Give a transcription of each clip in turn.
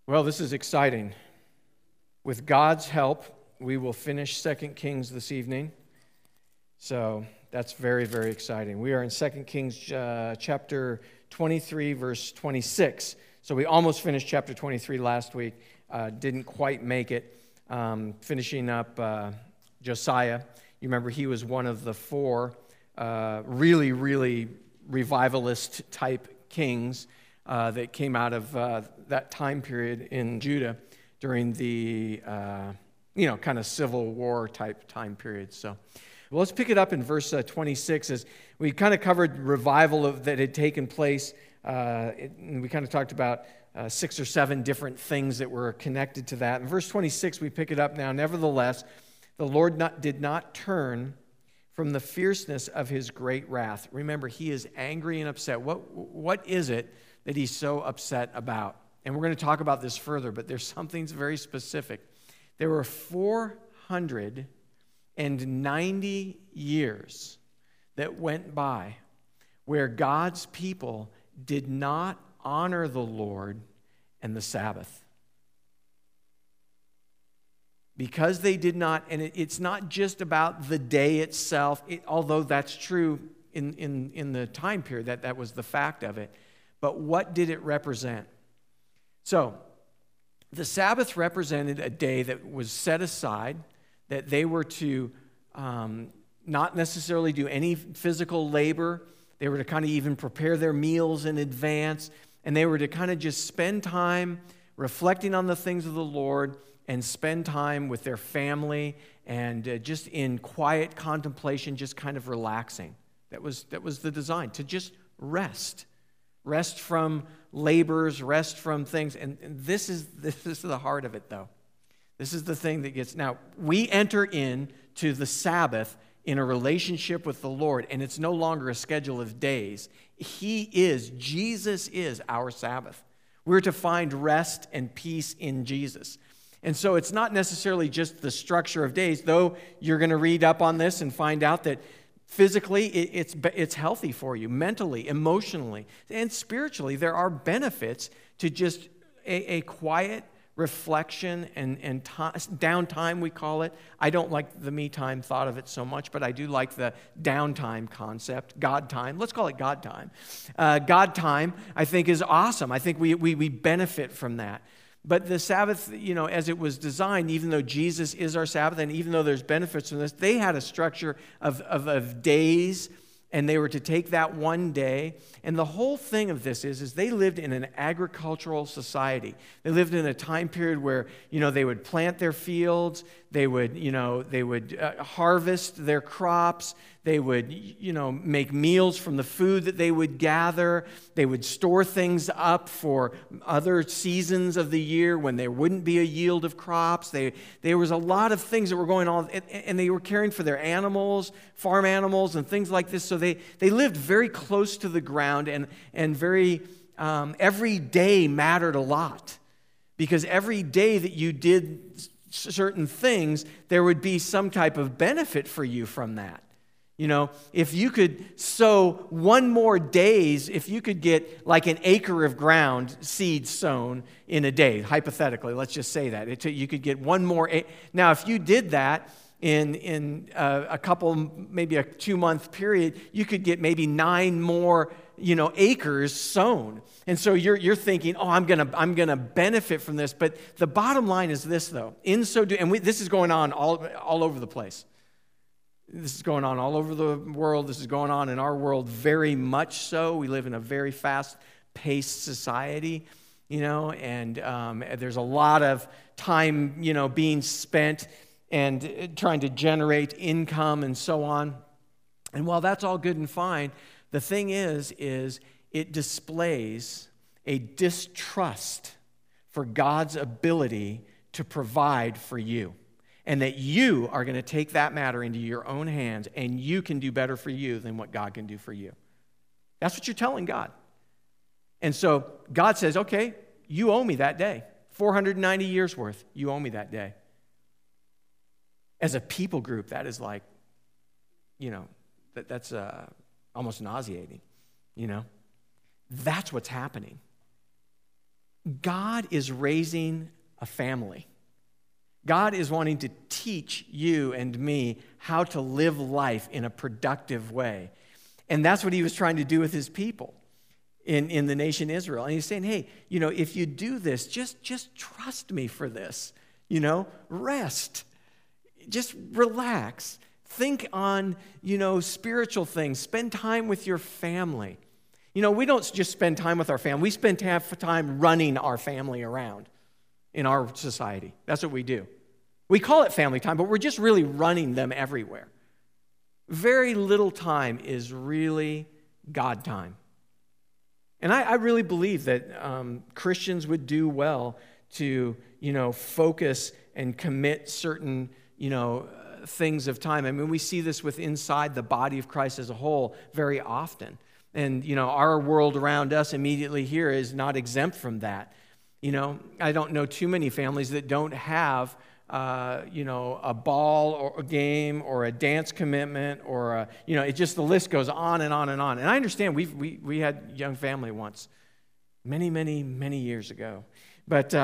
Well, this is exciting. With God's help, we will finish 2 Kings this evening. So that's very, very exciting. We are in 2 Kings chapter 23, verse 26. So we almost finished chapter 23 last week. Didn't quite make it. Finishing up Josiah. You remember he was one of the four really, really revivalist type kings that came out of that time period in Judah during the, kind of civil war type time period. So let's pick it up in verse 26 as we kind of covered revival that had taken place. And we kind of talked about 6 or 7 different things that were connected to that. In verse 26, we pick it up now. Nevertheless, the Lord did not turn from the fierceness of his great wrath. Remember, he is angry and upset. What is it that he's so upset about? And we're going to talk about this further, but there's something very specific. There were 490 years that went by where God's people did not honor the Lord and the Sabbath. Because they did not, and it's not just about the day itself, although that's true in the time period, that was the fact of it. But what did it represent? So, the Sabbath represented a day that was set aside, that they were to not necessarily do any physical labor. They were to kind of even prepare their meals in advance, and they were to kind of just spend time reflecting on the things of the Lord and spend time with their family and just in quiet contemplation, just kind of relaxing. That was the design, to just rest. Rest from labors, rest from things. And this is the heart of it, though. This is the thing that gets... Now, we enter into the Sabbath in a relationship with the Lord, and it's no longer a schedule of days. Jesus is our Sabbath. We're to find rest and peace in Jesus. And so it's not necessarily just the structure of days, though you're going to read up on this and find out that physically, it's healthy for you, mentally, emotionally, and spiritually. There are benefits to just a quiet reflection and downtime, we call it. I don't like the me time thought of it so much, but I do like the downtime concept, God time. Let's call it God time. God time, I think, is awesome. I think we benefit from that. But the Sabbath, as it was designed, even though Jesus is our Sabbath, and even though there's benefits from this, they had a structure of days, and they were to take that one day. And the whole thing of this is they lived in an agricultural society. They lived in a time period where, they would plant their fields, they would harvest their crops, they would, make meals from the food that they would gather. They would store things up for other seasons of the year when there wouldn't be a yield of crops. There was a lot of things that were going on, and they were caring for their animals, farm animals, and things like this. So they lived very close to the ground, and very every day mattered a lot, because every day that you did certain things, there would be some type of benefit for you from that. If you could sow one more days, if you could get like an acre of ground seed sown in a day, hypothetically, let's just say that. You could get one more. Now, if you did that in a couple, maybe a 2-month period, you could get maybe 9 more, acres sown. And so you're thinking, I'm gonna benefit from this. But the bottom line is this, though. In so doing, and this is going on all over the place. This is going on all over the world. This is going on in our world very much so. We live in a very fast-paced society, and there's a lot of time, being spent and trying to generate income and so on. And while that's all good and fine, the thing is it displays a distrust for God's ability to provide for you. And that you are going to take that matter into your own hands, and you can do better for you than what God can do for you. That's what you're telling God. And so God says, okay, you owe me that day. 490 years worth, you owe me that day. As a people group, that is like, that's almost nauseating, That's what's happening. God is raising a family. God is wanting to teach you and me how to live life in a productive way. And that's what he was trying to do with his people in the nation Israel. And he's saying, hey, if you do this, just trust me for this. Rest. Just relax. Think on, spiritual things. Spend time with your family. We don't just spend time with our family. We spend half time running our family around in our society. That's what we do. We call it family time, but we're just really running them everywhere. Very little time is really God time. And I really believe that Christians would do well to, focus and commit certain, things of time. I mean, we see this with inside the body of Christ as a whole very often. And, our world around us immediately here is not exempt from that. I don't know too many families that don't have, a ball or a game or a dance commitment or, it just, the list goes on and on and on. And I understand we had a young family once, many, many, many years ago. But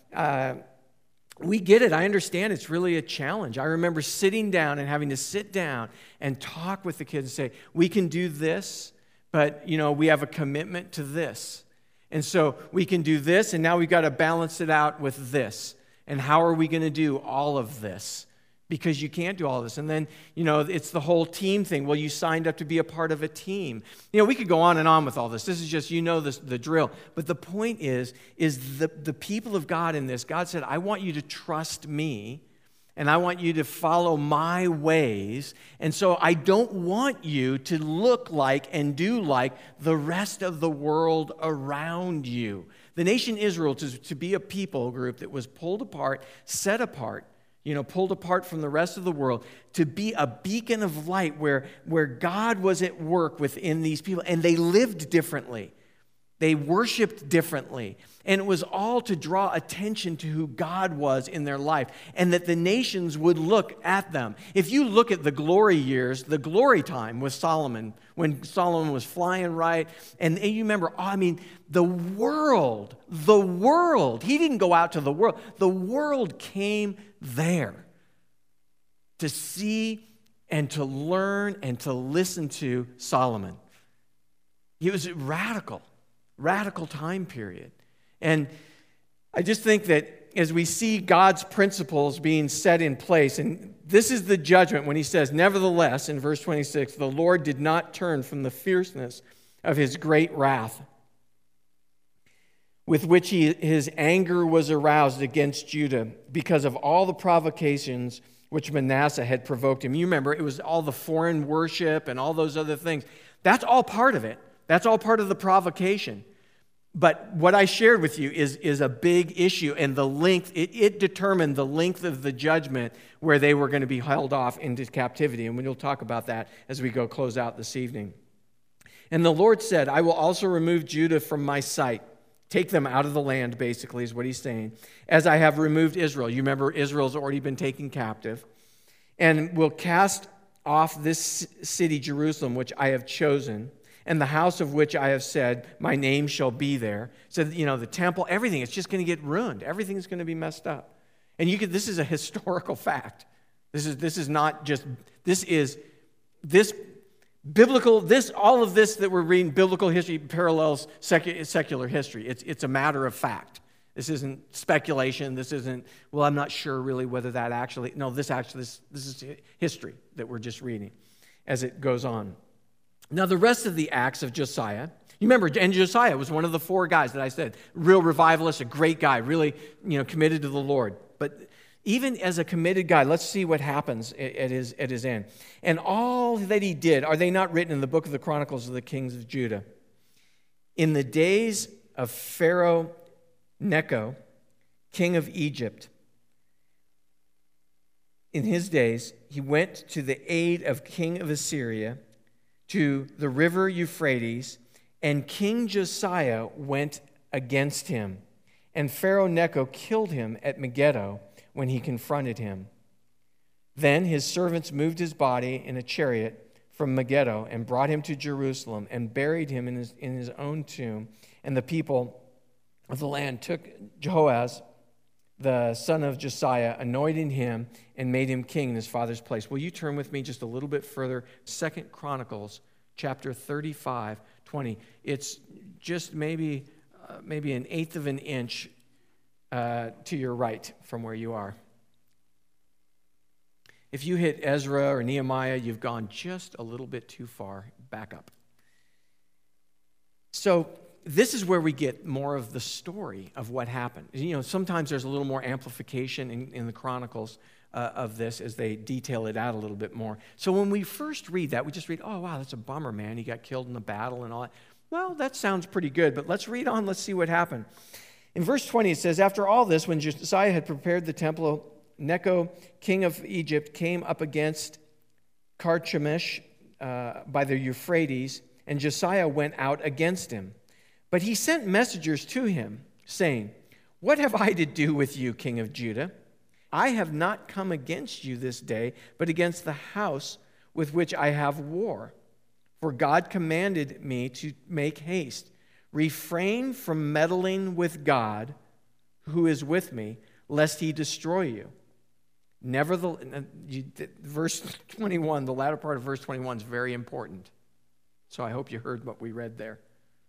we get it. I understand it's really a challenge. I remember sitting down and having to sit down and talk with the kids and say, we can do this, but, we have a commitment to this. And so we can do this, and now we've got to balance it out with this. And how are we going to do all of this? Because you can't do all of this. And then, it's the whole team thing. Well, you signed up to be a part of a team. We could go on and on with all this. This is just, the drill. But the point is the people of God in this, God said, I want you to trust me, and I want you to follow my ways. And so I don't want you to look like and do like the rest of the world around you. The nation Israel to be a people group that was pulled apart, set apart, pulled apart from the rest of the world, to be a beacon of light where God was at work within these people. And they lived differently. They worshiped differently. And it was all to draw attention to who God was in their life, and that the nations would look at them. If you look at the glory years, the glory time was Solomon, when Solomon was flying right. And you remember, the world, he didn't go out to the world. The world came there to see and to learn and to listen to Solomon. He was radical time period. And I just think that as we see God's principles being set in place, and this is the judgment when he says, nevertheless, in verse 26, the Lord did not turn from the fierceness of his great wrath, with which his anger was aroused against Judah because of all the provocations which Manasseh had provoked him. You remember, it was all the foreign worship and all those other things. That's all part of it. That's all part of the provocation. But what I shared with you is a big issue, and the length, it determined the length of the judgment where they were going to be held off into captivity. And we'll talk about that as we go close out this evening. And the Lord said, I will also remove Judah from my sight. Take them out of the land, basically, is what he's saying. As I have removed Israel. You remember, Israel's already been taken captive. And will cast off this city, Jerusalem, which I have chosen, and the house of which I have said, my name shall be there. So, the temple, everything, it's just going to get ruined. Everything's going to be messed up. And this is a historical fact. This is not just, all of this that we're reading, biblical history parallels secular history. It's a matter of fact. This isn't speculation. This isn't, I'm not sure really whether that actually, no, this is history that we're just reading as it goes on. Now, the rest of the acts of Josiah, you remember, and Josiah was one of the four guys that I said, real revivalist, a great guy, really, committed to the Lord. But even as a committed guy, let's see what happens at his end. And all that he did, are they not written in the book of the Chronicles of the Kings of Judah? In the days of Pharaoh Necho, king of Egypt, in his days, he went to the aid of king of Assyria, to the river Euphrates, and King Josiah went against him. And Pharaoh Necho killed him at Megiddo when he confronted him. Then his servants moved his body in a chariot from Megiddo and brought him to Jerusalem and buried him in his own tomb. And the people of the land took Jehoaz, the son of Josiah, anointed him, and made him king in his father's place. Will you turn with me just a little bit further? 2 Chronicles chapter 35, 20. It's just maybe an eighth of an inch to your right from where you are. If you hit Ezra or Nehemiah, you've gone just a little bit too far. Back up. So this is where we get more of the story of what happened. You know, sometimes there's a little more amplification in the Chronicles of this as they detail it out a little bit more. So when we first read that, we just read, oh, wow, that's a bummer, man. He got killed in the battle and all that. Well, that sounds pretty good, but let's read on. Let's see what happened. In verse 20, it says, after all this, when Josiah had prepared the temple, Necho, king of Egypt, came up against Carchemish by the Euphrates, and Josiah went out against him. But he sent messengers to him, saying, what have I to do with you, king of Judah? I have not come against you this day, but against the house with which I have war. For God commanded me to make haste. Refrain from meddling with God, who is with me, lest he destroy you. Nevertheless, verse 21, the latter part of verse 21 is very important. So I hope you heard what we read there.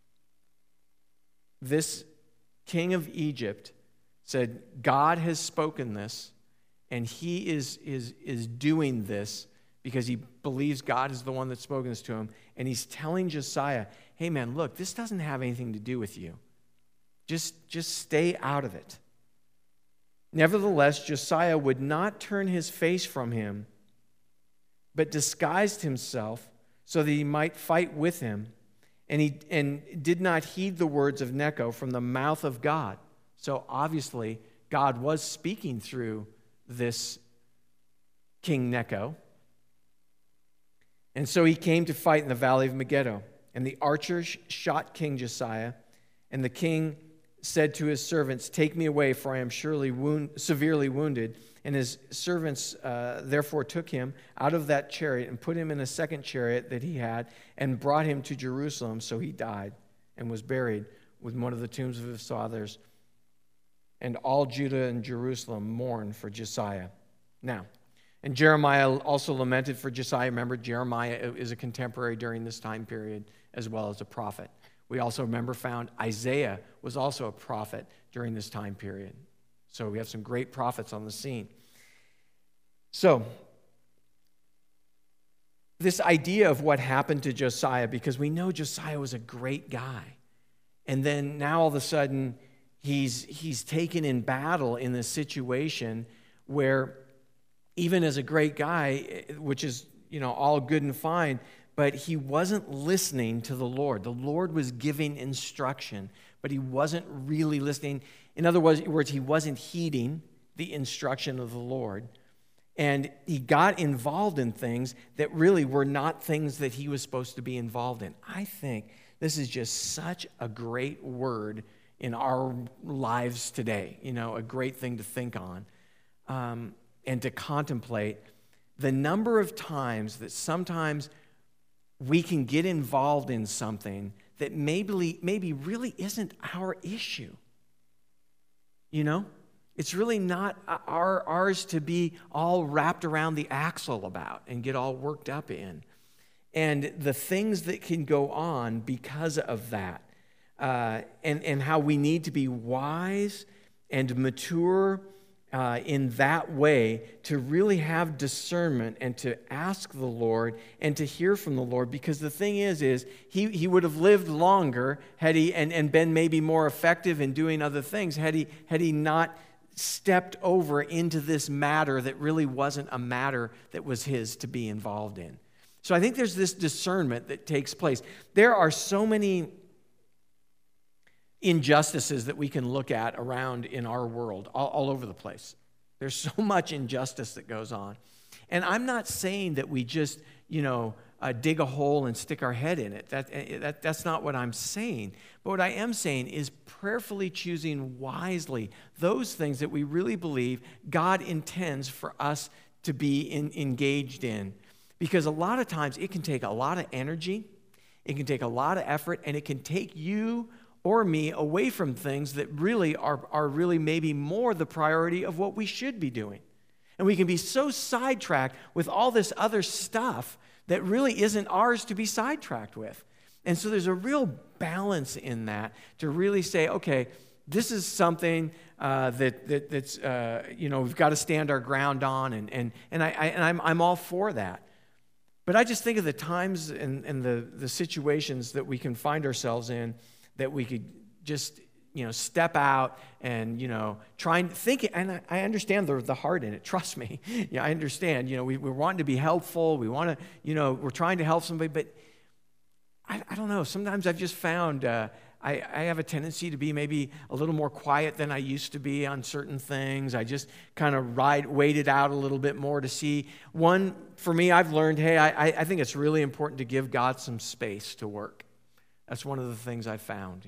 This king of Egypt said, God has spoken this, and he is doing this because he believes God is the one that's spoken this to him. And he's telling Josiah, hey man, look, this doesn't have anything to do with you. Just stay out of it. Nevertheless, Josiah would not turn his face from him, but disguised himself so that he might fight with him, and did not heed the words of Necho from the mouth of God. So obviously, God was speaking through this King Necho. And so he came to fight in the valley of Megiddo. And the archers shot King Josiah, and the king said to his servants, take me away, for I am surely severely wounded. And his servants therefore took him out of that chariot and put him in a second chariot that he had and brought him to Jerusalem. So he died and was buried with one of the tombs of his fathers. And all Judah and Jerusalem mourned for Josiah. Now, and Jeremiah also lamented for Josiah. Remember, Jeremiah is a contemporary during this time period as well as a prophet. We also found Isaiah was also a prophet during this time period. So we have some great prophets on the scene. So, this idea of what happened to Josiah, because we know Josiah was a great guy. And then now all of a sudden, he's taken in battle in this situation where even as a great guy, which is, all good and fine, but he wasn't listening to the Lord. The Lord was giving instruction, but he wasn't really listening. In other words, he wasn't heeding the instruction of the Lord. And he got involved in things that really were not things that he was supposed to be involved in. I think this is just such a great word in our lives today. A great thing to think on and to contemplate. The number of times that sometimes we can get involved in something that maybe really isn't our issue. It's really not ours to be all wrapped around the axle about and get all worked up in. And the things that can go on because of that, and how we need to be wise and mature in that way to really have discernment and to ask the Lord and to hear from the Lord. Because the thing is he would have lived longer had he and been maybe more effective in doing other things had he not stepped over into this matter that really wasn't a matter that was his to be involved in. So I think there's this discernment that takes place. There are so many injustices that we can look at around in our world, all over the place. There's so much injustice that goes on. And I'm not saying that we just, dig a hole and stick our head in it. That's not what I'm saying. But what I am saying is prayerfully choosing wisely those things that we really believe God intends for us to be engaged in. Because a lot of times it can take a lot of energy, it can take a lot of effort, and it can take you or me away from things that really are really maybe more the priority of what we should be doing. And we can be so sidetracked with all this other stuff that really isn't ours to be sidetracked with. And so there's a real balance in that to really say, okay, this is something that's we've got to stand our ground on, and I'm all for that. But I just think of the times and the situations that we can find ourselves in that we could just step out and try and think. And I understand the heart in it. Trust me. I understand. We're wanting to be helpful. We want to we're trying to help somebody, but I don't know. Sometimes I've just found I have a tendency to be maybe a little more quiet than I used to be on certain things. I just kind of wait it out a little bit more to see. One, for me, I've learned, hey, I think it's really important to give God some space to work. That's one of the things I found,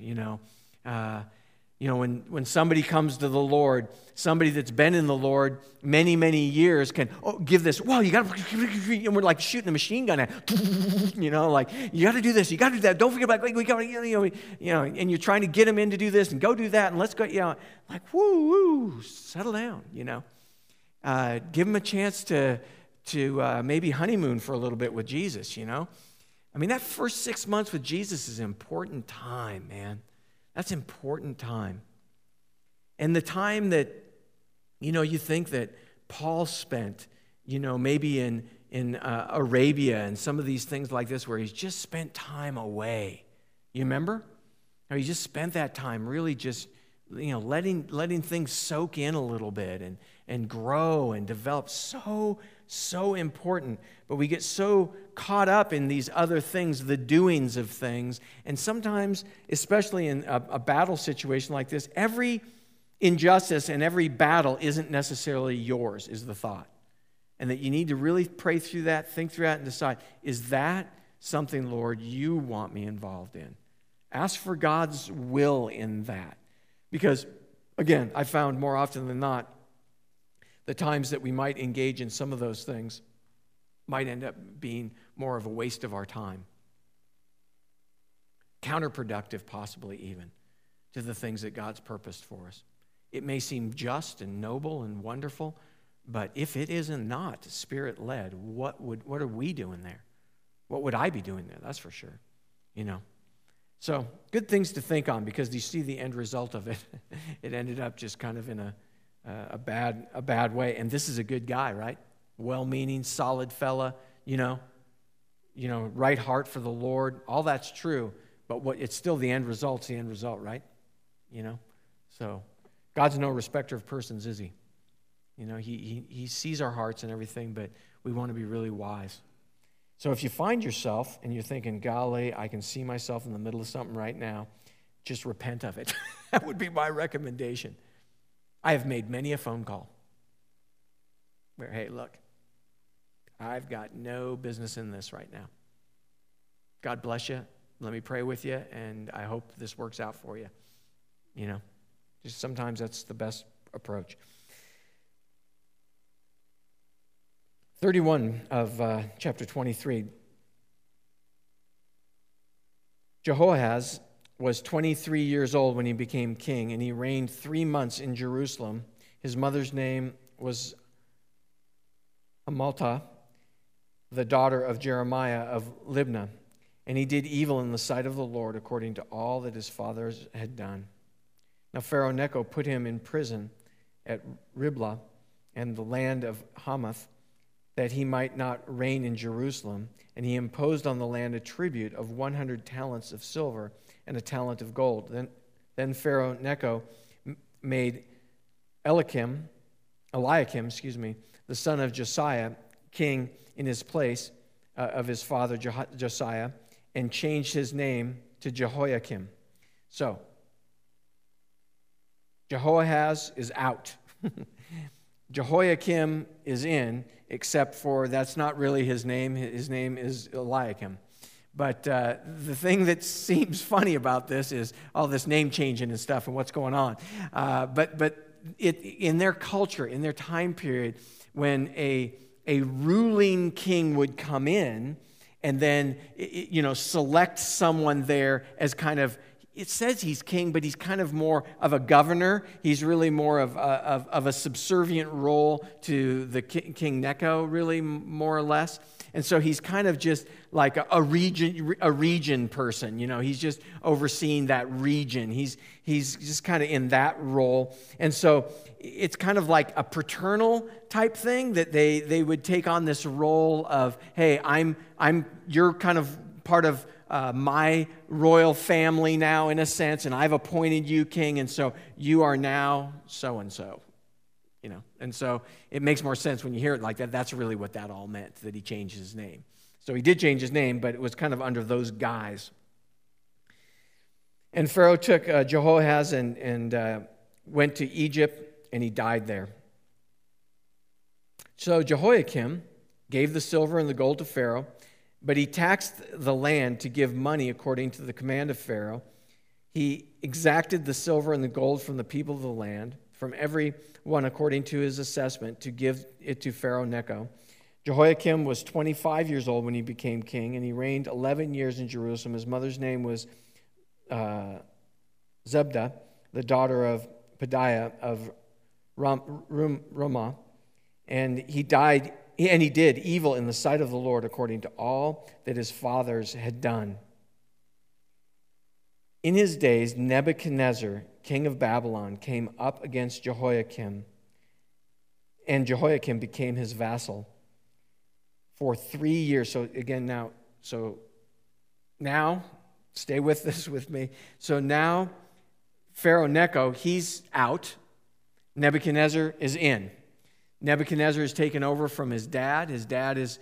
when somebody comes to the Lord, somebody that's been in the Lord many, many years can give this. Well, you got to, and we're like shooting a machine gun at, like you got to do this, you got to do that. Don't forget about we got, and you're trying to get them in to do this and go do that, and let's go, like woo, settle down, give them a chance to maybe honeymoon for a little bit with Jesus, I mean, that first 6 months with Jesus is important time, man. That's important time. And the time that, you think that Paul spent, maybe in Arabia and some of these things like this where he's just spent time away. You remember? Or he just spent that time really just, letting things soak in a little bit and grow and develop. So important. But we get so caught up in these other things, the doings of things. And sometimes, especially in a battle situation like this, every injustice and every battle isn't necessarily yours, is the thought. And that you need to really pray through that, think through that, and decide, is that something, Lord, you want me involved in? Ask for God's will in that. Because, again, I found more often than not, the times that we might engage in some of those things might end up being more of a waste of our time. Counterproductive, possibly even, to the things that God's purposed for us. It may seem just and noble and wonderful, but if it is not Spirit-led, what are we doing there? What would I be doing there? That's for sure. So, good things to think on, because you see the end result of it. It ended up just kind of in a bad way. And this is a good guy, right? Well-meaning, solid fella, right heart for the Lord. All that's true, but it's still the end result's the end result, right? So God's no respecter of persons, is he? He sees our hearts and everything, but we want to be really wise. So if you find yourself and you're thinking, golly, I can see myself in the middle of something right now, just repent of it. That would be my recommendation. I have made many a phone call where, hey, look, I've got no business in this right now. God bless you. Let me pray with you, and I hope this works out for you. Just sometimes that's the best approach. 31 of chapter 23. Jehoahaz was 23 years old when he became king, and he reigned 3 months in Jerusalem. His mother's name was Amaltah, the daughter of Jeremiah of Libnah. And he did evil in the sight of the Lord according to all that his fathers had done. Now Pharaoh Necho put him in prison at Riblah and the land of Hamath, that he might not reign in Jerusalem. And he imposed on the land a tribute of 100 talents of silver and a talent of gold. Then Pharaoh Necho made Eliakim, the son of Josiah, king in his place of his father Josiah, and changed his name to Jehoiakim. So, Jehoahaz is out. Jehoiakim is in, except for that's not really his name. His name is Eliakim. But the thing that seems funny about this is all this name changing and stuff and what's going on. But in their culture, in their time period, when a ruling king would come in and then select someone there as kind of it says he's king, but he's kind of more of a governor. He's really more of a subservient role to the King Necho, really, more or less. And so he's kind of just like a region person. He's just overseeing that region. He's just kind of in that role. And so it's kind of like a paternal type thing that they would take on this role of, hey, you're kind of part of my royal family now, in a sense, and I've appointed you king, and so you are now so-and-so. And so it makes more sense when you hear it like that. That's really what that all meant, that he changed his name. So he did change his name, but it was kind of under those guise. And Pharaoh took Jehoahaz and went to Egypt, and he died there. So Jehoiakim gave the silver and the gold to Pharaoh, but he taxed the land to give money according to the command of Pharaoh. He exacted the silver and the gold from the people of the land, from every one according to his assessment, to give it to Pharaoh Necho. Jehoiakim was 25 years old when he became king, and he reigned 11 years in Jerusalem. His mother's name was Zebdah, the daughter of Pedaiah of Ramah. And he died, and he did evil in the sight of the Lord according to all that his fathers had done. In his days, Nebuchadnezzar, king of Babylon, came up against Jehoiakim, and Jehoiakim became his vassal for 3 years. So again, now, stay with this with me. So now, Pharaoh Necho, he's out. Nebuchadnezzar is in. Nebuchadnezzar is taken over from his dad. His dad is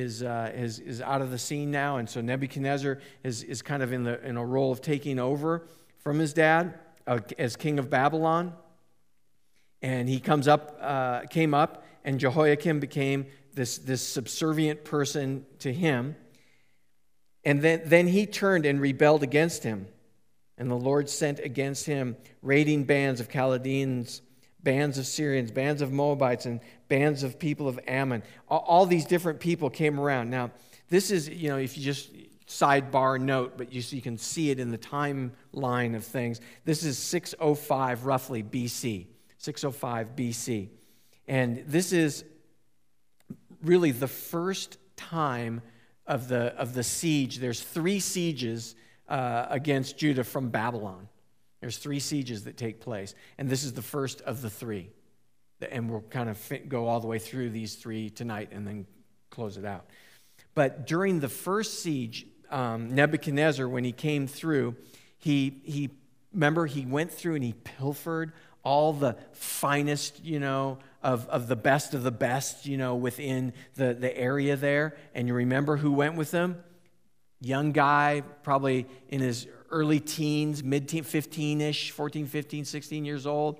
out of the scene now, and so Nebuchadnezzar is kind of in a role of taking over from his dad as king of Babylon. And he came up, and Jehoiakim became this subservient person to him. And then he turned and rebelled against him, and the Lord sent against him raiding bands of Chaldeans, bands of Syrians, bands of Moabites, and bands of people of Ammon. All these different people came around. Now, this is, if you just sidebar note, but you can see it in the timeline of things. This is 605, roughly, BC. 605 BC. And this is really the first time of the siege. There's 3 sieges against Judah from Babylon. There's 3 sieges that take place, and this is the first of the 3. And we'll kind of go all the way through these 3 tonight and then close it out. But during the first siege, Nebuchadnezzar, when he came through, he went through and he pilfered all the finest, of the best, within the area there. And you remember who went with him? Young guy, probably in his early teens, mid-teen, 15-ish, 14, 15, 16 years old.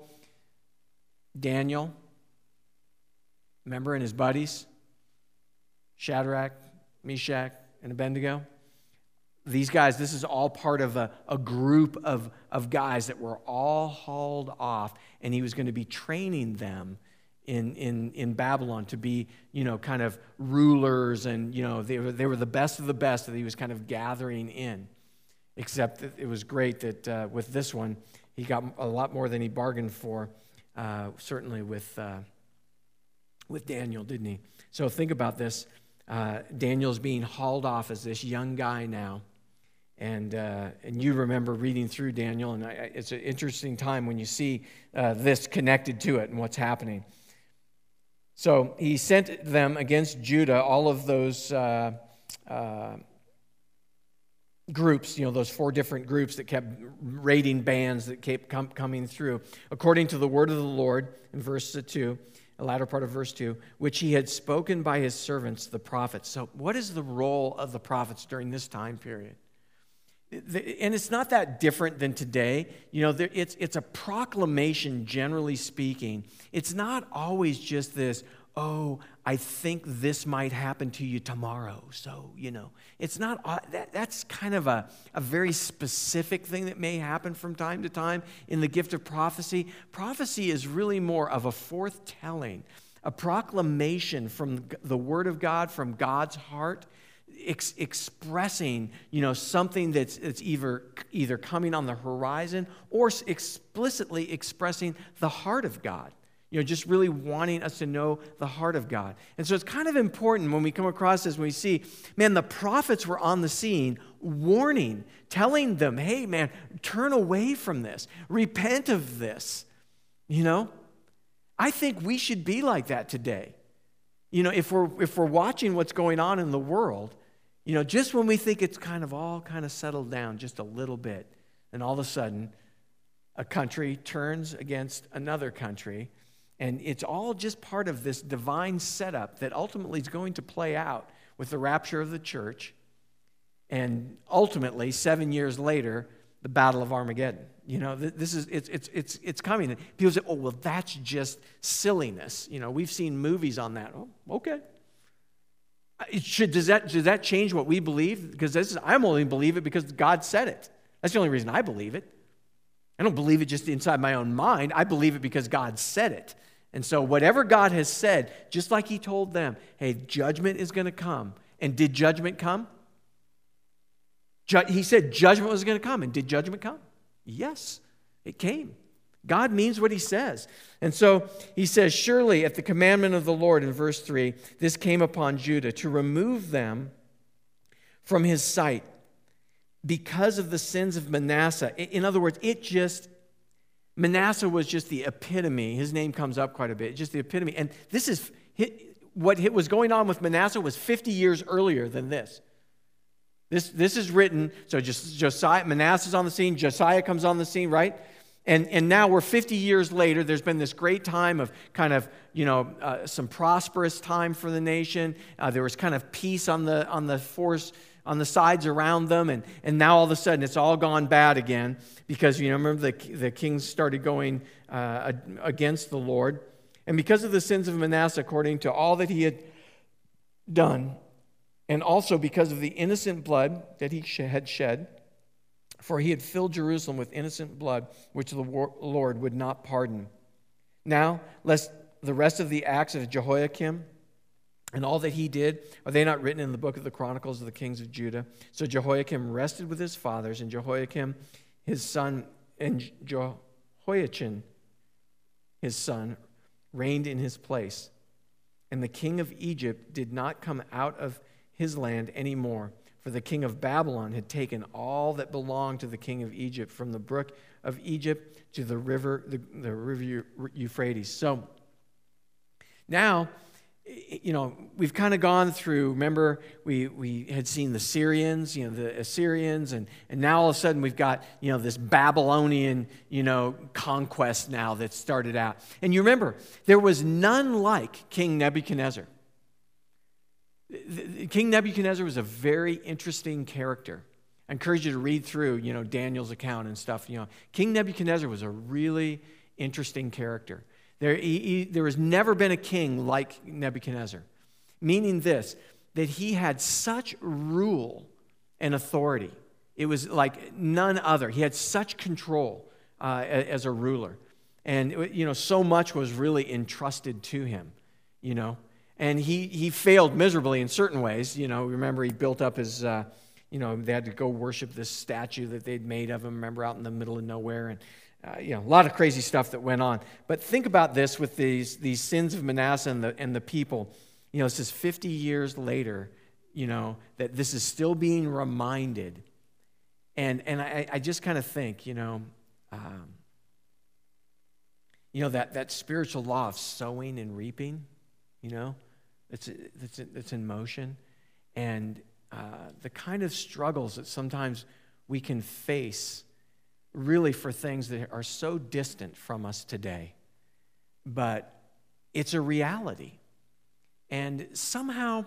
Daniel, remember, and his buddies, Shadrach, Meshach, and Abednego. These guys, this is all part of a group of guys that were all hauled off, and he was going to be training them in Babylon to be, kind of rulers, and, they were the best of the best that he was kind of gathering in. Except that it was great that with this one, he got a lot more than he bargained for, certainly with Daniel, didn't he? So think about this. Daniel's being hauled off as this young guy now. And you remember reading through Daniel, and it's an interesting time when you see this connected to it and what's happening. So he sent them against Judah, all of those groups, those 4 different groups that kept raiding bands that kept coming through, according to the word of the Lord, in verse 2, the latter part of verse 2, which he had spoken by his servants, the prophets. So what is the role of the prophets during this time period? And it's not that different than today. It's a proclamation, generally speaking. It's not always just this, I think this might happen to you tomorrow. So, it's not, that's kind of a very specific thing that may happen from time to time in the gift of prophecy. Prophecy is really more of a forthtelling, a proclamation from the Word of God, from God's heart. expressing, something that's either coming on the horizon or explicitly expressing the heart of God. Just really wanting us to know the heart of God. And so it's kind of important when we come across this, when we see, man, the prophets were on the scene warning, telling them, hey, man, turn away from this. Repent of this. I think we should be like that today. If we're watching what's going on in the world, just when we think it's all settled down just a little bit, and all of a sudden, a country turns against another country, and it's all just part of this divine setup that ultimately is going to play out with the rapture of the church, and ultimately, 7 years later, the Battle of Armageddon. It's coming. And people say, oh, well, that's just silliness. We've seen movies on that. Oh, okay. Does that change what we believe? Because I'm only believe it because God said it. That's the only reason I believe it. I don't believe it just inside my own mind. I believe it because God said it. And so whatever God has said, just like he told them, hey, judgment is going to come. And did judgment come? He said judgment was going to come. And did judgment come? Yes, it came. God means what he says. And so he says, surely at the commandment of the Lord in verse 3, this came upon Judah to remove them from his sight because of the sins of Manasseh. In other words, Manasseh was just the epitome. His name comes up quite a bit, just the epitome. And this is what was going on with Manasseh was 50 years earlier than this. This is written, so just Josiah, Manasseh's on the scene, Josiah comes on the scene, right? And now we're 50 years later. There's been this great time of some prosperous time for the nation. There was kind of peace on the sides around them, and now all of a sudden it's all gone bad again because remember the kings started going against the Lord, and because of the sins of Manasseh, according to all that he had done. And also because of the innocent blood that he had shed, for he had filled Jerusalem with innocent blood, which the Lord would not pardon. Now, lest the rest of the acts of Jehoiakim and all that he did, are they not written in the book of the Chronicles of the kings of Judah? So Jehoiakim rested with his fathers, and Jehoiakim, his son, and Jehoiachin, his son, reigned in his place. And the king of Egypt did not come out of his land anymore, for the king of Babylon had taken all that belonged to the king of Egypt, from the brook of Egypt to the river Euphrates. So now, we've kind of gone through, remember, we had seen the Syrians, the Assyrians, and now all of a sudden we've got, this Babylonian, conquest now that started out. And you remember, there was none like King Nebuchadnezzar. King Nebuchadnezzar was a very interesting character. I encourage you to read through, Daniel's account and stuff. King Nebuchadnezzar was a really interesting character. There has never been a king like Nebuchadnezzar, meaning this, that he had such rule and authority. It was like none other. He had such control as a ruler. And, so much was really entrusted to him, And he failed miserably in certain ways. Remember he built up his, they had to go worship this statue that they'd made of him, remember, out in the middle of nowhere. And, a lot of crazy stuff that went on. But think about this with these sins of Manasseh and the people. This is 50 years later, that this is still being reminded. And I just kind of think, that spiritual law of sowing and reaping, it's in motion. And the kind of struggles that sometimes we can face really for things that are so distant from us today. But it's a reality. And somehow,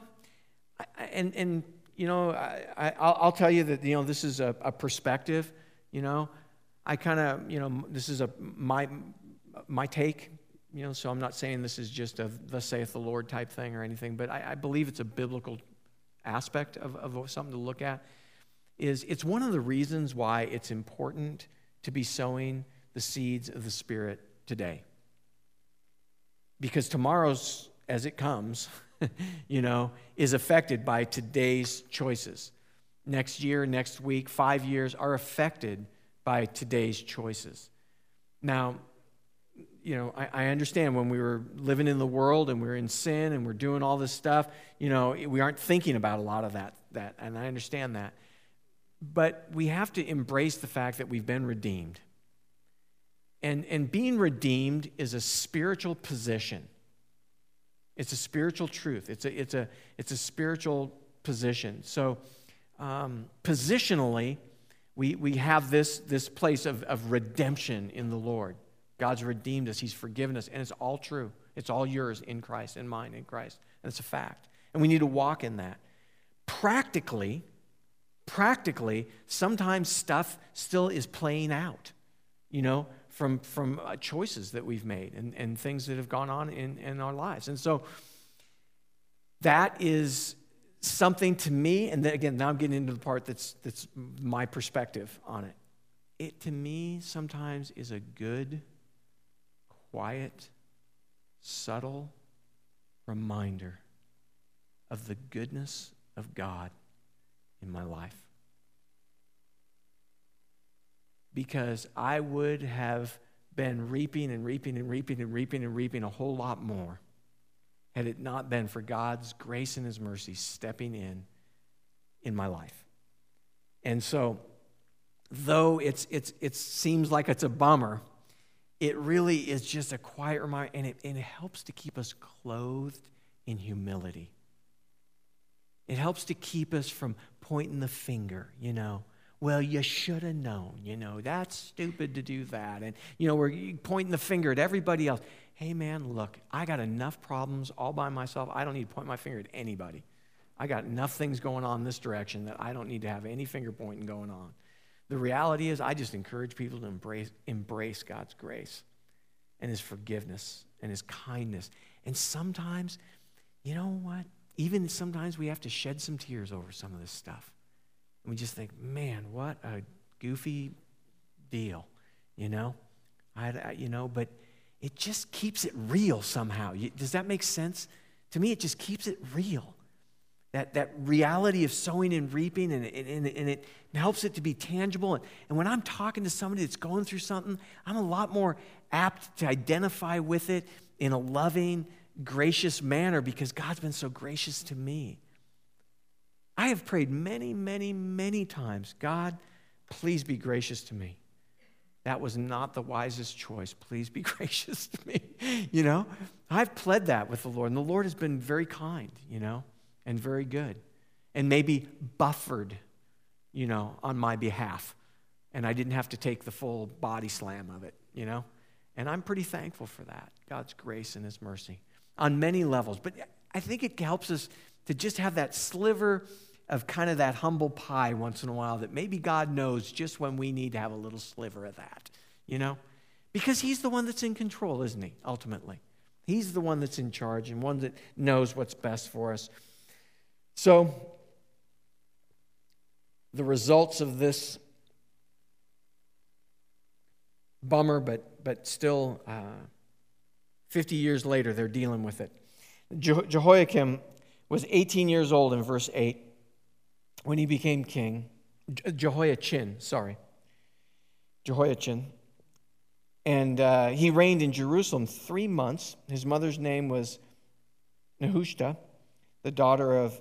I'll tell you that, this is a perspective, I kind of, this is my take, so I'm not saying this is just a thus saith the Lord type thing or anything, but I believe it's a biblical aspect of something to look at. It's one of the reasons why it's important to be sowing the seeds of the Spirit today. Because tomorrow's as it comes, is affected by today's choices. Next year, next week, 5 years are affected by today's choices. Now, I understand when we were living in the world and we're in sin and we're doing all this stuff, we aren't thinking about a lot of that, and I understand that. But we have to embrace the fact that we've been redeemed. And being redeemed is a spiritual position. It's a spiritual truth. It's a spiritual position. So positionally, we have this place of redemption in the Lord. God's redeemed us. He's forgiven us. And it's all true. It's all yours in Christ and mine in Christ. And it's a fact. And we need to walk in that. Practically, sometimes stuff still is playing out, from choices that we've made and things that have gone on in our lives. And so that is something to me, and then again, now I'm getting into the part that's my perspective on it. It, to me, sometimes is a good, quiet, subtle reminder of the goodness of God in my life. Because I would have been reaping a whole lot more had it not been for God's grace and His mercy stepping in my life. And so, though it seems like it's a bummer, it really is just a quiet reminder, and it helps to keep us clothed in humility. It helps to keep us from pointing the finger, Well, you should have known, that's stupid to do that. And, we're pointing the finger at everybody else. Hey, man, look, I got enough problems all by myself. I don't need to point my finger at anybody. I got enough things going on in this direction that I don't need to have any finger pointing going on. The reality is I just encourage people to embrace God's grace and His forgiveness and His kindness. And sometimes, you know what? Even sometimes we have to shed some tears over some of this stuff. And we just think, man, what a goofy deal, but it just keeps it real somehow. Does that make sense? To me, it just keeps it real. That reality of sowing and reaping, and it helps it to be tangible. And when I'm talking to somebody that's going through something, I'm a lot more apt to identify with it in a loving, gracious manner because God's been so gracious to me. I have prayed many, many, many times, God, please be gracious to me. That was not the wisest choice. Please be gracious to me. I've pled that with the Lord, and the Lord has been very kind, and very good, and maybe buffered, on my behalf. And I didn't have to take the full body slam of it, And I'm pretty thankful for that, God's grace and His mercy on many levels. But I think it helps us to just have that sliver of kind of that humble pie once in a while that maybe God knows just when we need to have a little sliver of that, Because He's the one that's in control, isn't He, ultimately? He's the one that's in charge and one that knows what's best for us. So, the results of this bummer, but still 50 years later, they're dealing with it. Jehoiakim was 18 years old in verse 8 when he became king. Jehoiachin. And he reigned in Jerusalem 3 months. His mother's name was Nehushta, the daughter of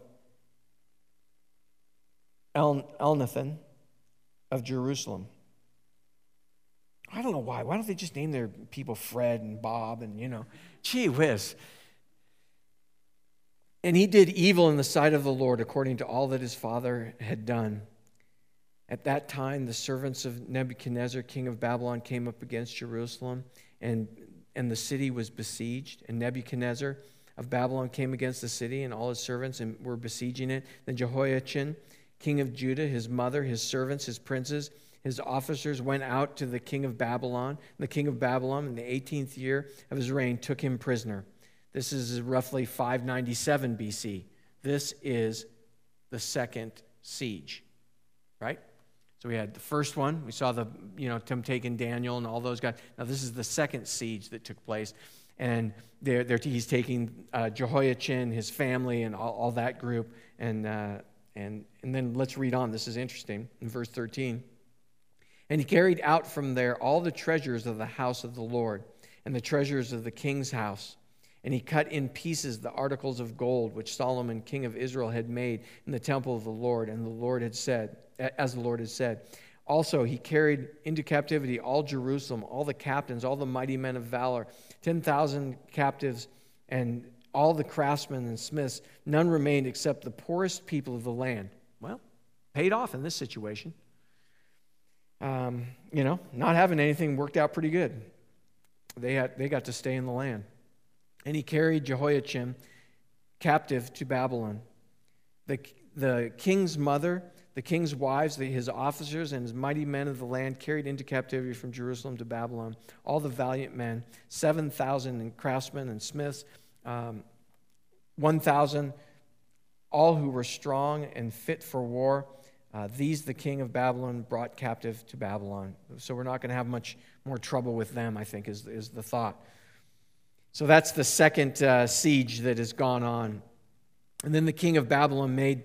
Elnathan of Jerusalem. I don't know why. Why don't they just name their people Fred and Bob and, gee whiz. And he did evil in the sight of the Lord according to all that his father had done. At that time, the servants of Nebuchadnezzar, king of Babylon, came up against Jerusalem, and the city was besieged. And Nebuchadnezzar of Babylon came against the city and all his servants and were besieging it. Then Jehoiachin, king of Judah, his mother, his servants, his princes, his officers went out to the king of Babylon. The king of Babylon, in the 18th year of his reign, took him prisoner. This is roughly 597 BC. This is the second siege, right? So we had the first one. We saw him taking Daniel and all those guys. Now this is the second siege that took place. And he's taking Jehoiachin, his family, and all that group. And then let's read on. This is interesting. In verse 13. And he carried out from there all the treasures of the house of the Lord and the treasures of the king's house. And he cut in pieces the articles of gold which Solomon, king of Israel, had made in the temple of the Lord, and the Lord had said, as the Lord had said. Also, he carried into captivity all Jerusalem, all the captains, all the mighty men of valor, 10,000 captives, and all the craftsmen and smiths. None remained except the poorest people of the land. Well, paid off in this situation. Not having anything worked out pretty good. They got to stay in the land. And he carried Jehoiachin captive to Babylon. The king's mother, the king's wives, his officers, and his mighty men of the land carried into captivity from Jerusalem to Babylon all the valiant men, 7,000 craftsmen and smiths, 1,000, all who were strong and fit for war. These the king of Babylon brought captive to Babylon. So we're not going to have much more trouble with them, I think, is the thought. So that's the second siege that has gone on. And then the king of Babylon made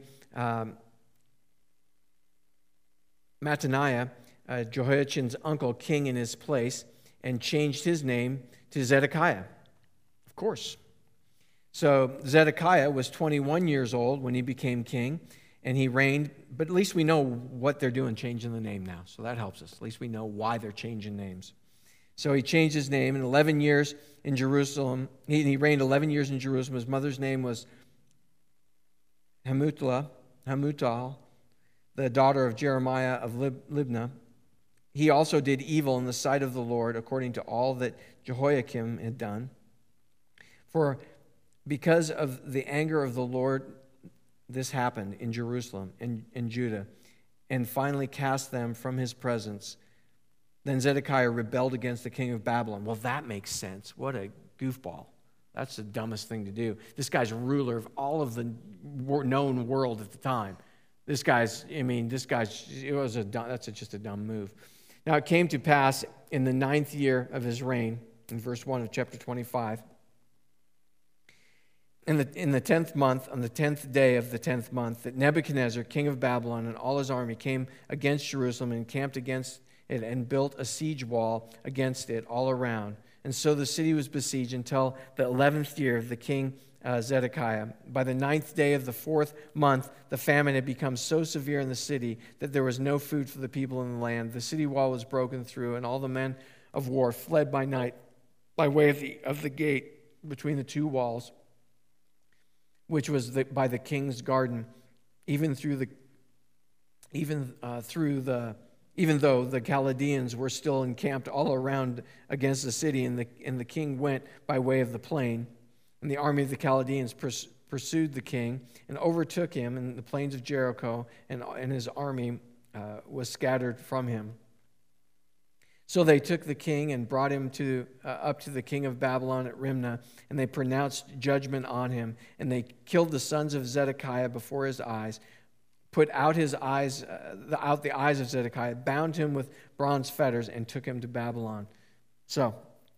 Mattaniah, Jehoiachin's uncle, king in his place, and changed his name to Zedekiah. Of course. So Zedekiah was 21 years old when he became king, and he reigned. But at least we know what they're doing, changing the name now. So that helps us. At least we know why they're changing names. So he changed his name, and 11 years in Jerusalem. He reigned 11 years in Jerusalem. His mother's name was Hamutal, the daughter of Jeremiah of Libnah. He also did evil in the sight of the Lord, according to all that Jehoiakim had done. For because of the anger of the Lord, this happened in Jerusalem and in Judah, and finally cast them from his presence. Then Zedekiah rebelled against the king of Babylon. Well, that makes sense. What a goofball. That's the dumbest thing to do. This guy's ruler of all of the known world at the time. That's just a dumb move. Now it came to pass in the 9th year of his reign, in verse 1 of chapter 25, in the 10th month, on the 10th day of the 10th month, that Nebuchadnezzar, king of Babylon, and all his army came against Jerusalem and encamped against it and built a siege wall against it all around. And so the city was besieged until the 11th year of the king Zedekiah. By the 9th day of the 4th month, the famine had become so severe in the city that there was no food for the people in the land. The city wall was broken through, and all the men of war fled by night by way of the gate between the two walls, which was by the king's garden, even though the Chaldeans were still encamped all around against the city, and the king went by way of the plain. And the army of the Chaldeans pursued the king and overtook him in the plains of Jericho, and his army was scattered from him. So they took the king and brought him up to the king of Babylon at Riblah, and they pronounced judgment on him, and they killed the sons of Zedekiah before his eyes, put out the eyes of Zedekiah, bound him with bronze fetters, and took him to Babylon. So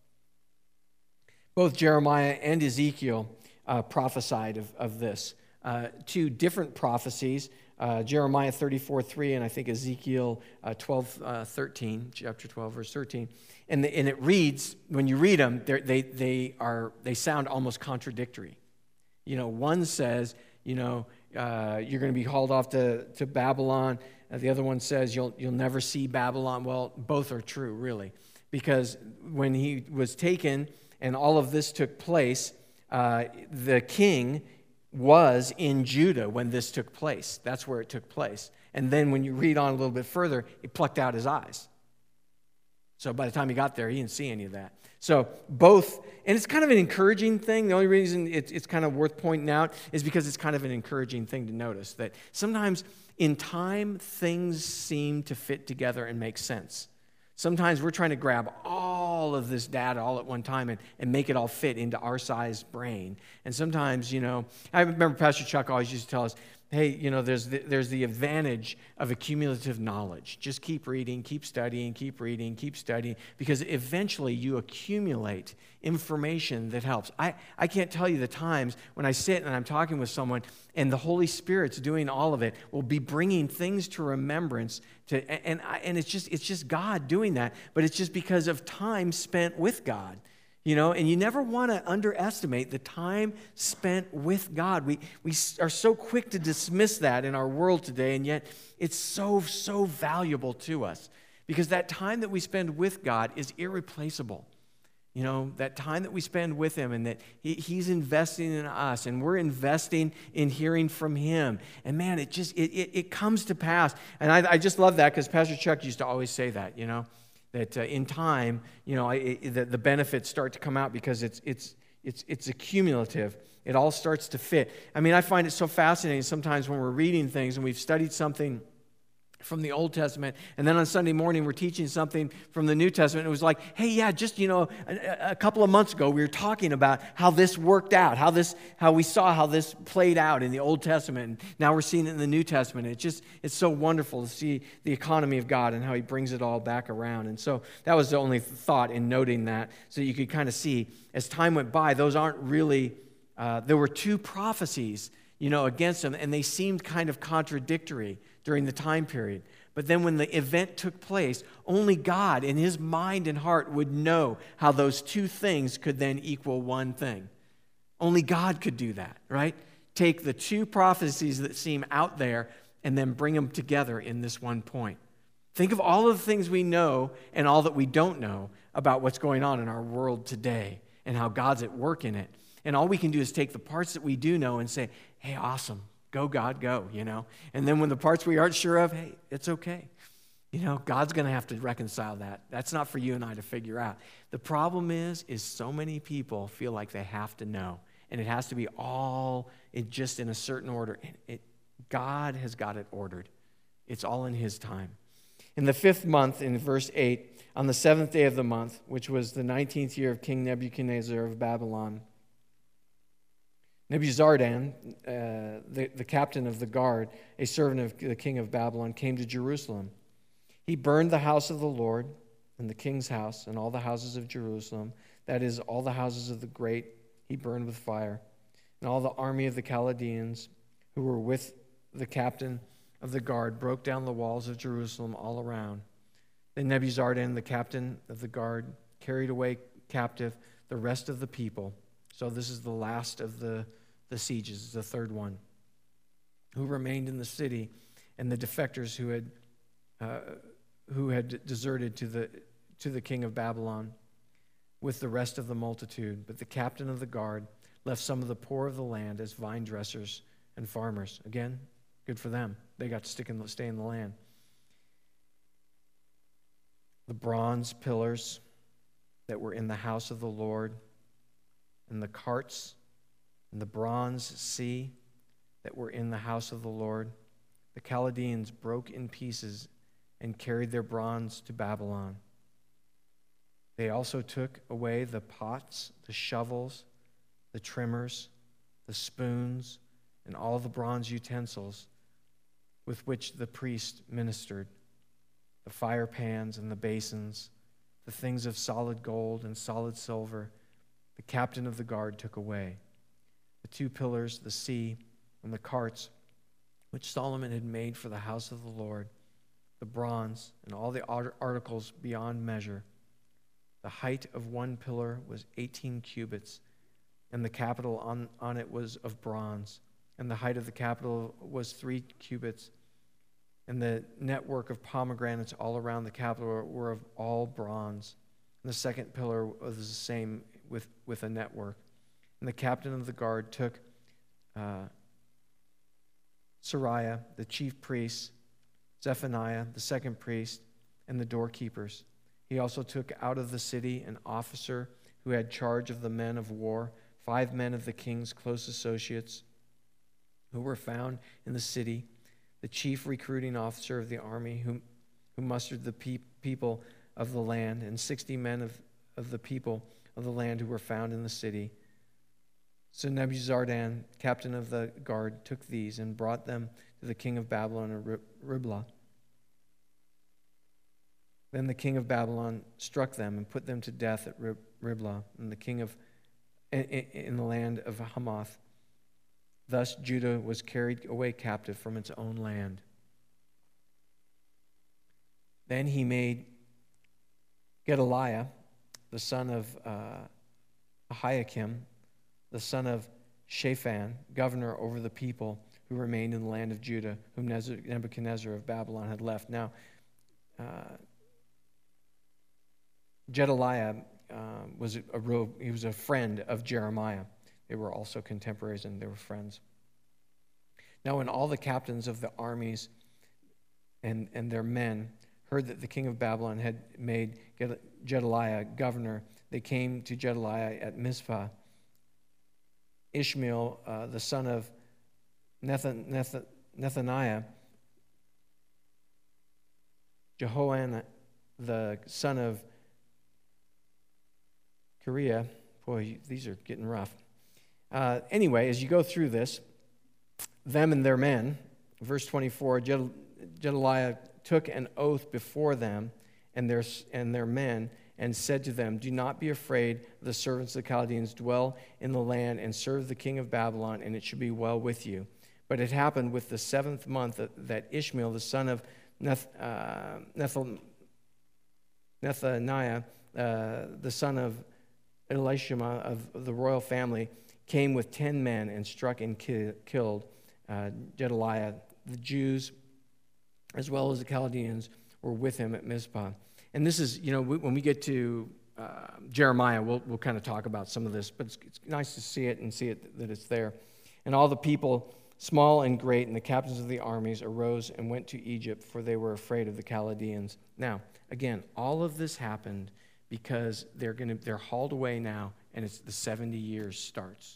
both Jeremiah and Ezekiel prophesied of this. Two different prophecies, Jeremiah 34:3 and I think Ezekiel 12:13, chapter 12, verse 13. And it reads, when you read them, they sound almost contradictory. One says, you're going to be hauled off to Babylon. The other one says you'll never see Babylon. Well, both are true, really, because when he was taken and all of this took place, the king was in Judah when this took place. That's where it took place. And then when you read on a little bit further, he plucked out his eyes. So by the time he got there, he didn't see any of that. So both, and it's kind of an encouraging thing. The only reason it's kind of worth pointing out is because it's kind of an encouraging thing to notice that sometimes in time, things seem to fit together and make sense. Sometimes we're trying to grab all of this data all at one time and make it all fit into our size brain. And sometimes, I remember Pastor Chuck always used to tell us, hey, there's the advantage of accumulative knowledge. Just keep reading, keep studying, keep reading, keep studying, because eventually you accumulate information that helps. I can't tell you the times when I sit and I'm talking with someone and the Holy Spirit's doing all of it, will be bringing things to remembrance, and it's just God doing that, but it's just because of time spent with God. And you never want to underestimate the time spent with God. We are so quick to dismiss that in our world today, and yet it's so valuable to us, because that time that we spend with God is irreplaceable. That time that we spend with Him, and that He's investing in us, and we're investing in hearing from Him. And man, it comes to pass. And I just love that, because Pastor Chuck used to always say that, that in time, the benefits start to come out, because it's accumulative. It all starts to fit. I mean, I find it so fascinating sometimes when we're reading things and we've studied something from the Old Testament, and then on Sunday morning we're teaching something from the New Testament. It was like, hey, yeah, just a couple of months ago we were talking about how this worked out, how we saw how this played out in the Old Testament, and now we're seeing it in the New Testament. It's so wonderful to see the economy of God and how He brings it all back around. And so that was the only thought in noting that, so you could kind of see as time went by, those aren't really. There were two prophecies, against them, and they seemed kind of contradictory during the time period. But then when the event took place, only God in His mind and heart would know how those two things could then equal one thing. Only God could do that, right? Take the two prophecies that seem out there and then bring them together in this one point. Think of all of the things we know and all that we don't know about what's going on in our world today and how God's at work in it. And all we can do is take the parts that we do know and say, hey, awesome. Go, God, go, And then when the parts we aren't sure of, hey, it's okay. God's going to have to reconcile that. That's not for you and I to figure out. The problem is so many people feel like they have to know. And it has to be all just in a certain order. God has got it ordered. It's all in His time. In the 5th month, in verse 8, on the 7th day of the month, which was the 19th year of King Nebuchadnezzar of Babylon, Nebuzaradan, the captain of the guard, a servant of the king of Babylon, came to Jerusalem. He burned the house of the Lord and the king's house and all the houses of Jerusalem, that is, all the houses of the great, he burned with fire. And all the army of the Chaldeans who were with the captain of the guard broke down the walls of Jerusalem all around. Then Nebuzaradan, the captain of the guard, carried away captive the rest of the people. So this is the last of the sieges, the third one, who remained in the city, and the defectors who had deserted to the king of Babylon with the rest of the multitude. But the captain of the guard left some of the poor of the land as vine dressers and farmers. Again, good for them. They got to stay in the land. The bronze pillars that were in the house of the Lord, and the carts and the bronze sea that were in the house of the Lord, the Chaldeans broke in pieces and carried their bronze to Babylon. They also took away the pots, the shovels, the trimmers, the spoons, and all the bronze utensils with which the priest ministered, the fire pans and the basins, the things of solid gold and solid silver. The captain of the guard took away the two pillars, the sea, and the carts which Solomon had made for the house of the Lord, the bronze, and all the articles beyond measure. The height of one pillar was 18 cubits, and the capital on it was of bronze, and the height of the capital was 3 cubits, and the network of pomegranates all around the capital were of all bronze. And the second pillar was the same with a network. And the captain of the guard took Sariah, the chief priest, Zephaniah, the second priest, and the doorkeepers. He also took out of the city an officer who had charge of the men of war, 5 men of the king's close associates who were found in the city, the chief recruiting officer of the army who mustered the people of the land, and 60 men of the people of the land who were found in the city. So Nebuzaradan, captain of the guard, took these and brought them to the king of Babylon at Riblah. Then the king of Babylon struck them and put them to death at Riblah, and the king of in the land of Hamath. Thus Judah was carried away captive from its own land. Then he made Gedaliah, the son of Ahikam, the son of Shaphan, governor over the people who remained in the land of Judah, whom Nebuchadnezzar of Babylon had left. Now, Gedaliah was a friend of Jeremiah. They were also contemporaries and they were friends. Now, when all the captains of the armies and their men heard that the king of Babylon had made Gedaliah governor, they came to Gedaliah at Mizpah. Ishmael, the son of Nethaniah, Jehohanan, the son of Kareah. Boy, these are getting rough. Anyway, as you go through this, them and their men, verse 24, Gedaliah took an oath before them and their men and said to them, "Do not be afraid. The servants of the Chaldeans dwell in the land and serve the king of Babylon, and it should be well with you." But it happened with the 7th month that Ishmael, the son of Nethaniah, the son of Elishama of the royal family, came with 10 men and struck and killed Gedaliah. The Jews, as well as the Chaldeans, were with him at Mizpah. And this is, when we get to Jeremiah, we'll kind of talk about some of this, but it's nice to see it and see it that it's there. And all the people, small and great, and the captains of the armies arose and went to Egypt, for they were afraid of the Chaldeans. Now, again, all of this happened because they're hauled away now, and it's the 70 years starts.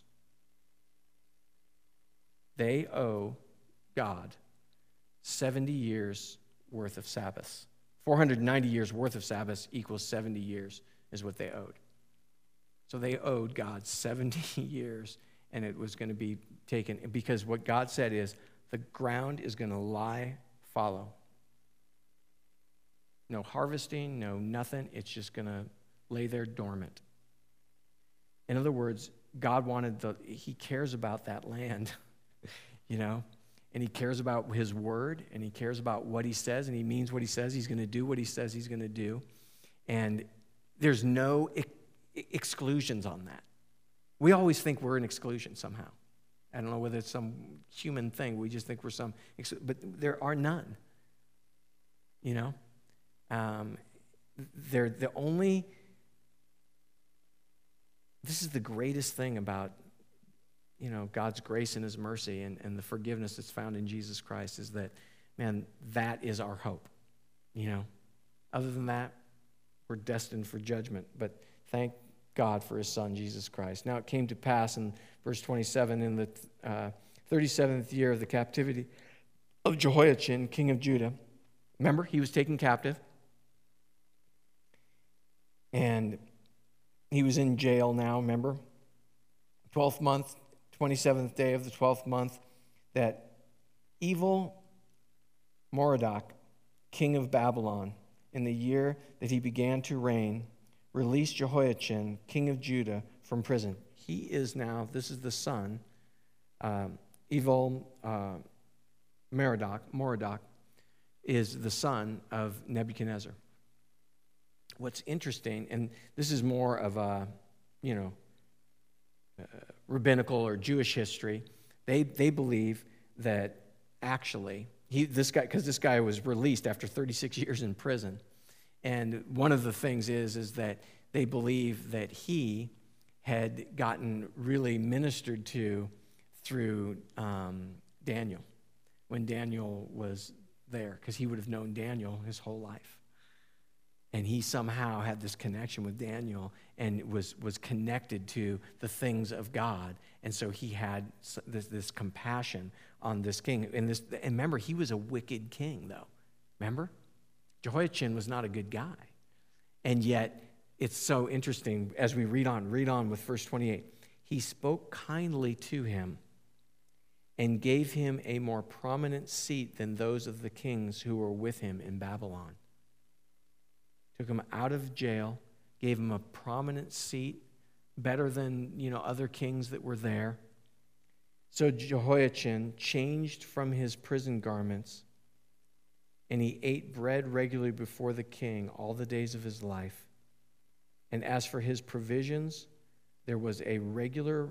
They owe God 70 years worth of Sabbaths. 490 years worth of Sabbaths equals 70 years is what they owed. So they owed God 70 years, and it was going to be taken, because what God said is the ground is going to lie fallow. No harvesting, no nothing. It's just going to lay there dormant. In other words, God he cares about that land, and he cares about his word, and he cares about what he says, and he means what he says. He's going to do what he says he's going to do. And there's no exclusions on that. We always think we're an exclusion somehow. I don't know whether it's some human thing. We just think we're but there are none. They're the only. This is the greatest thing about, God's grace and his mercy and the forgiveness that's found in Jesus Christ, is that, man, that is our hope. Other than that, we're destined for judgment. But thank God for his son, Jesus Christ. Now it came to pass in verse 27, in the 37th year of the captivity of Jehoiachin, king of Judah. Remember, he was taken captive. And he was in jail now, remember? 12th month, 27th day of the 12th month, that evil Merodach, king of Babylon, in the year that he began to reign, released Jehoiachin, king of Judah, from prison. He is now, this is the son, evil Merodach is the son of Nebuchadnezzar. What's interesting, and this is more of a, rabbinical or Jewish history, they believe that actually, this guy was released after 36 years in prison. And one of the things is that they believe that he had gotten really ministered to through Daniel, when Daniel was there, because he would have known Daniel his whole life. And he somehow had this connection with Daniel and was connected to the things of God. And so he had this compassion on this king. And remember, he was a wicked king, though. Remember? Jehoiachin was not a good guy. And yet, it's so interesting as we read on with verse 28. he spoke kindly to him and gave him a more prominent seat than those of the kings who were with him in Babylon. Took him out of jail, gave him a prominent seat, better than, other kings that were there. So Jehoiachin changed from his prison garments, and he ate bread regularly before the king all the days of his life. And as for his provisions, there was a regular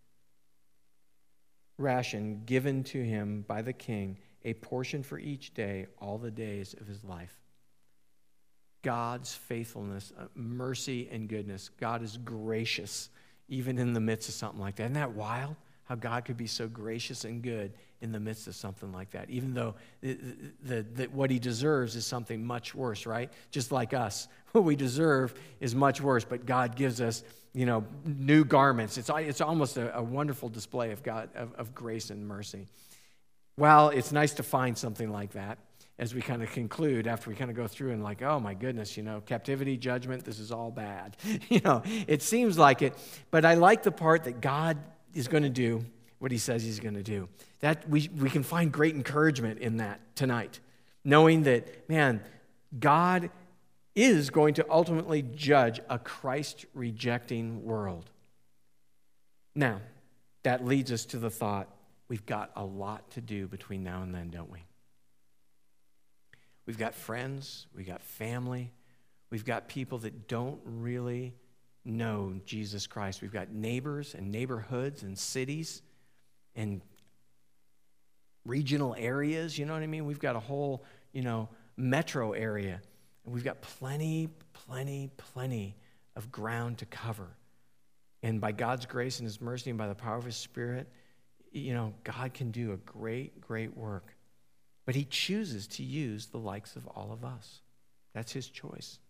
ration given to him by the king, a portion for each day, all the days of his life. God's faithfulness, mercy, and goodness. God is gracious even in the midst of something like that. Isn't that wild? How God could be so gracious and good in the midst of something like that, even though what he deserves is something much worse, right? Just like us. What we deserve is much worse, but God gives us, new garments. It's almost a wonderful display of God, of grace and mercy. Well, it's nice to find something like that as we kind of conclude, after we kind of go through and like, oh my goodness, captivity, judgment, this is all bad. It seems like it, but I like the part that God is going to do what he says he's going to do. That we can find great encouragement in that tonight, knowing that, man, God is going to ultimately judge a Christ-rejecting world. Now, that leads us to the thought, we've got a lot to do between now and then, don't we? We've got friends, we've got family, we've got people that don't really know Jesus Christ. We've got neighbors and neighborhoods and cities and regional areas, you know what I mean? We've got a whole, metro area. And we've got plenty of ground to cover. And by God's grace and his mercy and by the power of his Spirit, God can do a great, great work. But he chooses to use the likes of all of us. That's his choice.